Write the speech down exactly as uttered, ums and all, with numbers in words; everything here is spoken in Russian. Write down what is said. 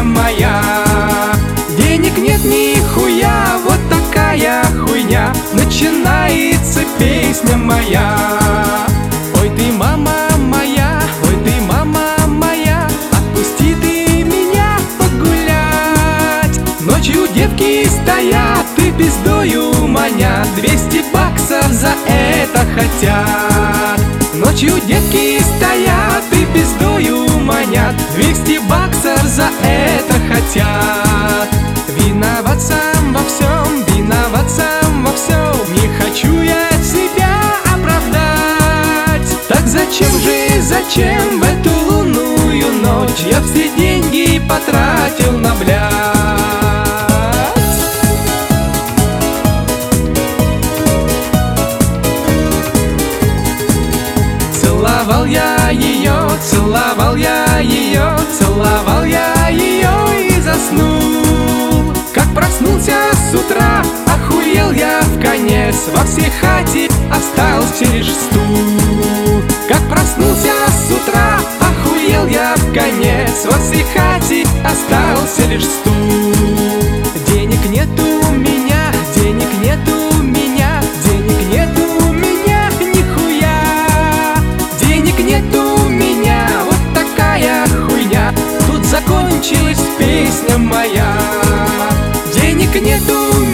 моя. Денег нет нихуя, вот такая хуйня, начинается песня моя. Ой ты, мама моя, ой ты, мама моя, отпусти ты меня погулять. Ночью девки стоят и пиздою манят, двести баксов за это хотят. Ночью девки стоят и пиздою манят, двести баксов за это хотят. Виноват сам во всем, виноват сам во всем, не хочу я себя оправдать. Так зачем же, зачем в эту лунную ночь я все деньги потратил на блядь? Целовал я ее, целовал я ее, целовал я ее и заснул. Как проснулся с утра, охуел я в конец, во всей хате остался лишь стул. Как проснулся с утра, охуел я в конец, во всей хате остался лишь стул. Денег нету у меня, денег нету у меня, денег нету у меня нихуя. Денег нету у меня, вот такая хуйня, тут закончилась песня моя. Денег нету у меня.